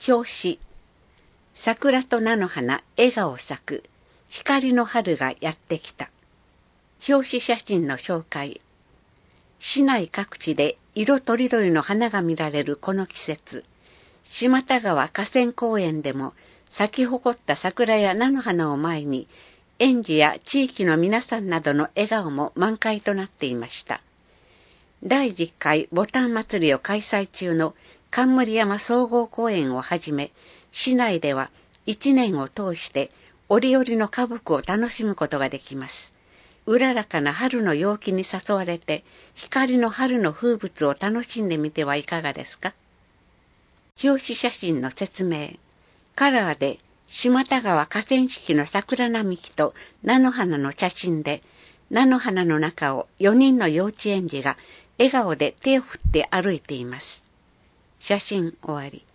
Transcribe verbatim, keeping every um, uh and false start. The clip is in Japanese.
表紙。桜と菜の花、笑顔咲く。光の春がやってきた。表紙写真の紹介。市内各地で色とりどりの花が見られるこの季節。島田川河川公園でも咲き誇った桜や菜の花を前に、園児や地域の皆さんなどの笑顔も満開となっていました。だいじゅっかいボタン祭りを開催中の冠山総合公園をはじめ、市内では一年を通して折々の花木を楽しむことができます。うららかな春の陽気に誘われて、光の春の風物を楽しんでみてはいかがですか。表紙写真の説明。カラーで島田川河川敷の桜並木と菜の花の写真で、菜の花の中をよにんの幼稚園児が笑顔で手を振って歩いています。写真終わり。